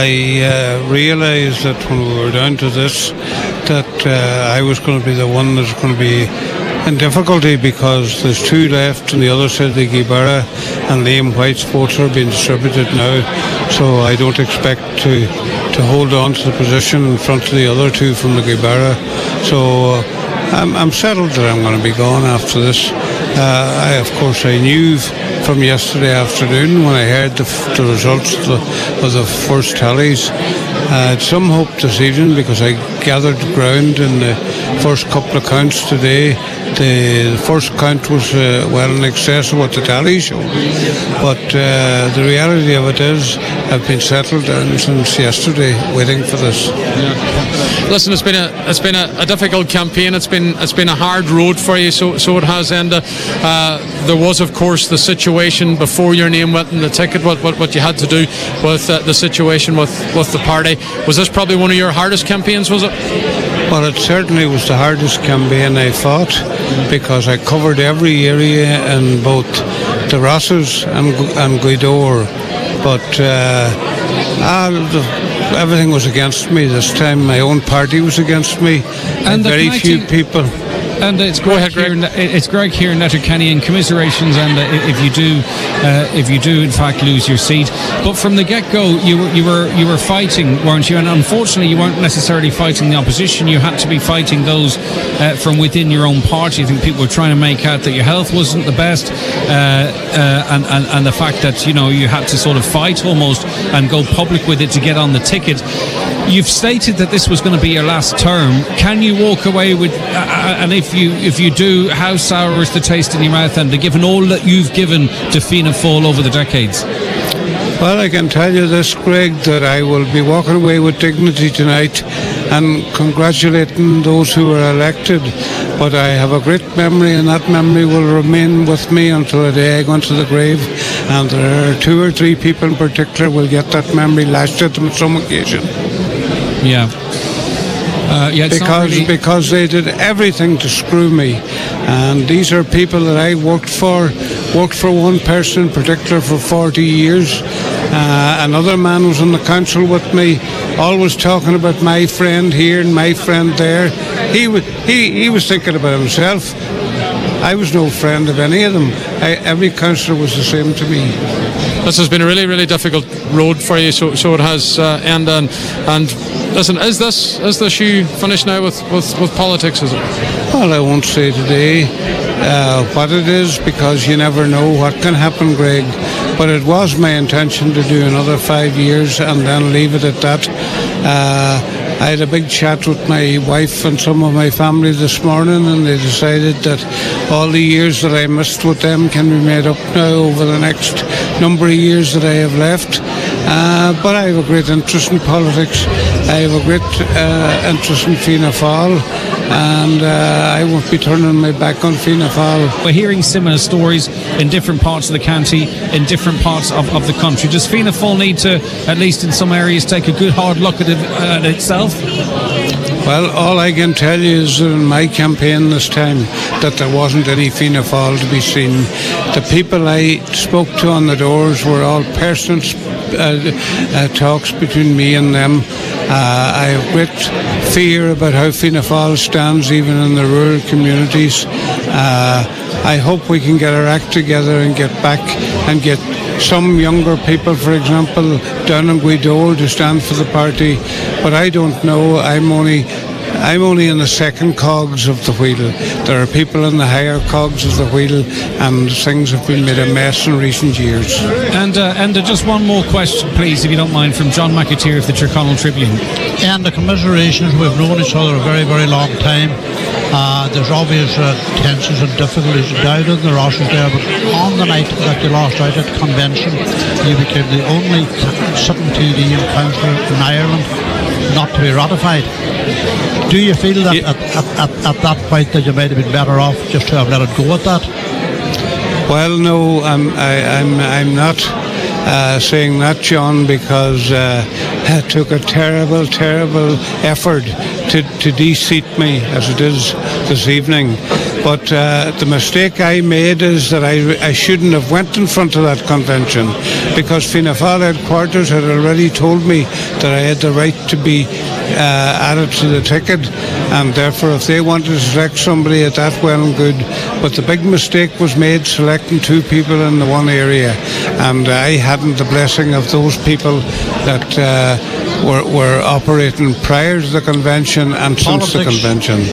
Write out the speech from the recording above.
I realised that when we were down to this, that I was going to be the one that's going to be in difficulty, because there's two left on the other side of the Gibara, and Liam White's votes are being distributed now, so I don't expect to hold on to the position in front of the other two from the Gibara. So I'm settled that I'm going to be gone after this. I knew from yesterday afternoon when I heard the results of the first tallies. I had some hope this evening because I gathered ground in the first couple of counts today. The first count was well in excess of what the tally showed. But the reality of it is I've been settled down since yesterday waiting for this. Yeah. Listen, it's been a difficult campaign. It's been a hard road for you, so it has, Enda. There was, of course, the situation before your name went in the ticket, what you had to do with the situation with the party. Was this probably one of your hardest campaigns, was it? Well, it certainly was the hardest campaign I fought, because I covered every area in both the Rosses and Gweedore, but everything was against me this time. My own party was against me, and very few people. And it's Greg here. It's Greg here in Letterkenny, and commiserations. And if you do in fact lose your seat, but from the get-go, you were fighting, weren't you? And unfortunately, you weren't necessarily fighting the opposition. You had to be fighting those from within your own party. I think people were trying to make out that your health wasn't the best, and the fact that you had to sort of fight almost and go public with it to get on the ticket. You've stated that this was going to be your last term. Can you walk away with, and if you do, how sour is the taste in your mouth, and given all that you've given to Fianna Fáil over the decades? Well, I can tell you this, Greg, that I will be walking away with dignity tonight and congratulating those who were elected. But I have a great memory, and that memory will remain with me until the day I go into the grave. And there are 2 or 3 people in particular will get that memory lashed at them at some occasion. Yeah. Because they did everything to screw me, and these are people that I worked for one person in particular for 40 years. Another man was on the council with me, always talking about my friend here and my friend there. He was thinking about himself. I was no friend of any of them. Every councillor was the same to me. This has been a really, really difficult road for you, so it has, and listen, is this you finished now with politics, is it? Well, I won't say today what it is, because you never know what can happen, Greg, but it was my intention to do another 5 years and then leave it at that. I had a big chat with my wife and some of my family this morning, and they decided that all the years that I missed with them can be made up now over the next number of years that I have left. But I have a great interest in politics. I have a great interest in Fianna Fáil, and I won't be turning my back on Fianna Fáil. We're hearing similar stories in different parts of the county, in different parts of the country. Does Fianna Fáil need to, at least in some areas, take a good hard look at itself? Well, all I can tell you is that in my campaign this time that there wasn't any Fianna Fáil to be seen. The people I spoke to on the doors were all personal talks between me and them. I have great fear about how Fianna Fáil stands even in the rural communities. I hope we can get our act together and get back and get some younger people, for example, down in Gweedore to stand for the party. But I don't know. I'm only in the second cogs of the wheel. There are people in the higher cogs of the wheel, and things have been made a mess in recent years. And just one more question, please, if you don't mind, from John McAteer of the Tyrconnell Tribune. And the commiserations, we've known each other a very, very long time. There's obvious tensions and difficulties down in the Rosses there, but on the night that you lost out at convention, you became the only sitting TD councillor in Ireland not to be ratified. Do you feel that at that point that you might have been better off just to have let it go at that? Well, no, I'm not saying that, John, because it took a terrible, terrible effort to de-seat me as it is this evening. But the mistake I made is that I shouldn't have went in front of that convention, because Fianna Fáil headquarters had already told me that I had the right to be added to the ticket, and therefore if they wanted to select somebody at that, well and good. But the big mistake was made selecting two people in the one area, and I hadn't the blessing of those people that were operating prior to the convention and since the convention.